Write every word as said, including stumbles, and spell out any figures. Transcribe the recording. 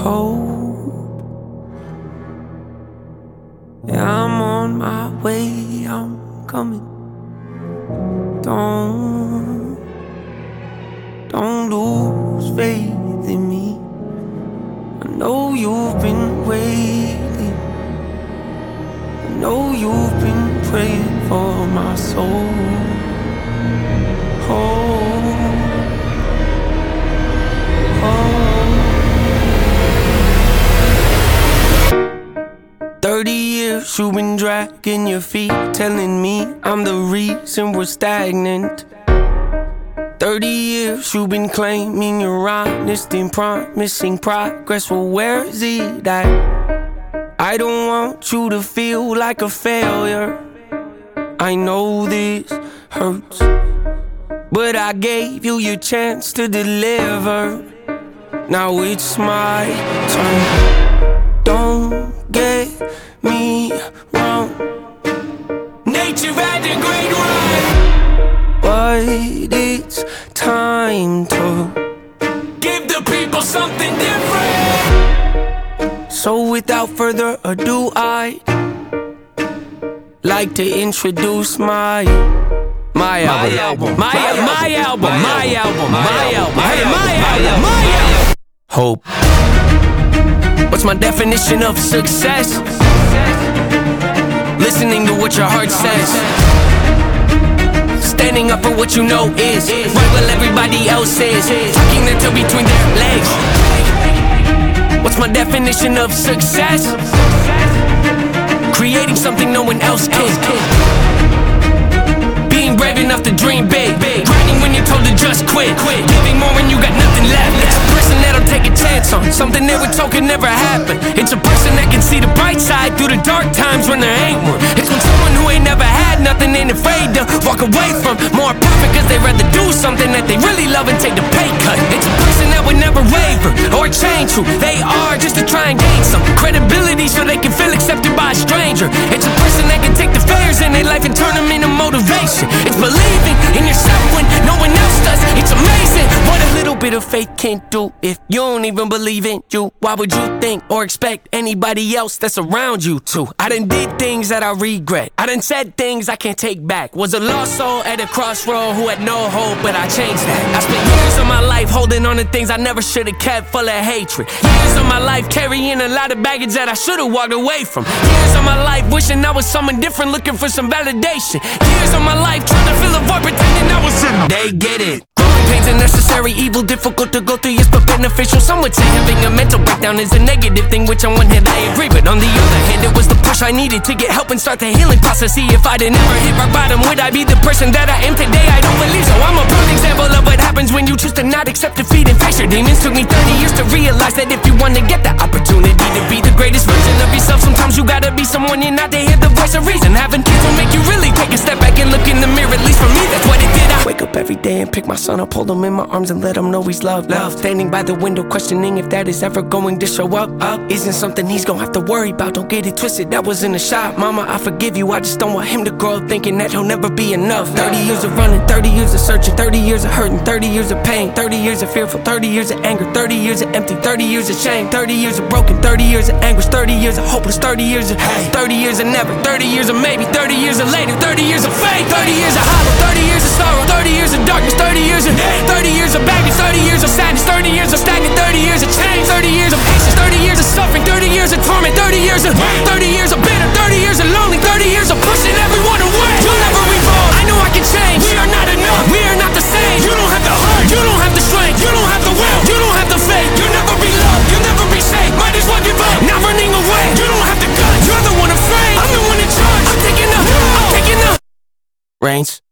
hope. Yeah, I'm on my way, I'm coming. Don't, don't lose faith in me. I know you've been waiting. I know you've been praying for my soul. Oh, oh. Thirty years you've been dragging your feet, telling me I'm the reason we're stagnant. Thirty years you've been claiming you're honest and promising progress. Well, where is it at? I don't want you to feel like a failure. I know this hurts, but I gave you your chance to deliver. Now it's my turn. Don't get me wrong, nature had a great run, but it's time to give the people something different. So without further ado, I'd like to introduce my My album, my album, my album, my album, my album, my album, my album. Hope. What's my definition of success? Listening to what your heart says, standing up for what you know is right while everybody else is tucking their tail between their legs. What's my definition of success? Creating something no one else can. Being brave enough to dream big, grinding when you're told to just quit, giving more when you got nothing left. It's a person that'll take a chance on something they were told could never happen. It's a person that can see the bright side through the dark times when there ain't one. It's when someone who ain't never had nothing ain't afraid to walk away from more profit, cause they'd rather do something that they really love and take the pay cut. It's a person that would never waver or change who they are just to try and gain some credibility so they can feel accepted by a stranger. It's a person that can take the failures in their life and turn them into motivation. It's believing in yourself when no one else does. It's amazing what a little bit of faith can do. If you don't even believe in you, why would you think or expect anybody else that's around you to? I done did things that I regret. I done said things I can't take back. Was a lost soul at a crossroad who had no hope, but I changed that. I spent years of my life holding on to things I never should have kept, full of hatred. Years of my life carrying a lot of baggage that I should have walked away from. Years of my life wishing I was someone different, looking for some validation. Years of my life trying to fill a void, pretending I was in. They get it. Growing pains are necessary, evil, difficult to go through, yes, but beneficial. Some would say having a mental breakdown is a negative thing, which on one hand I agree, but on the other hand it was the push I needed to get help and start the healing process. See, if I didn't ever hit rock bottom, would I be the person that I am today? I don't believe so. I'm a prime example of what happens when you choose to not accept defeat and face your demons. Took me thirty years to realize that if you want to get the opportunity to be the greatest version of yourself, sometimes you gotta be someone you're not to hear the voice of reason. Having kids will make you really take a step back and look in the mirror. At least for me, that's what it did. I wake up every day and pick my son up, hold him in my arms and let him know he's loved. Love. Standing by the window, questioning if that is ever going to show up. Up isn't something he's gonna have to worry about. Don't get it twisted, that wasn't a shot. Mama, I forgive you. I just don't want him to grow up thinking that he'll never be enough. Thirty years of running, thirty years of searching, thirty years of hurting, thirty years of pain, thirty years of fearful, thirty years of anger, thirty years of empty, thirty years of shame, thirty years of broken, thirty years of anguish, thirty years of hopeless, thirty years of hate, thirty years of never, thirty years of maybe, thirty years of later, thirty years of faith, thirty years of hollow, thirty years of sorrow, thirty years of darkness, thirty years of hate, thirty years of baggage, thirty years of sadness, thirty years of stagnant, thirty years of change, thirty years of patience, thirty years of suffering, thirty years of torment, thirty years of thirty years of bitter, thirty years of lonely, thirty years of pushing everyone away. You'll never evolve. I know I can change. We are not enough. We are not the same. You don't have the heart. You don't have the strength. You don't have the will. You don't have the faith. You'll never be loved. You'll never be safe. Might as well give up. Not running away. You don't have the guts. You're the one afraid. I'm the one in charge. I'm taking the. I'm taking the reins.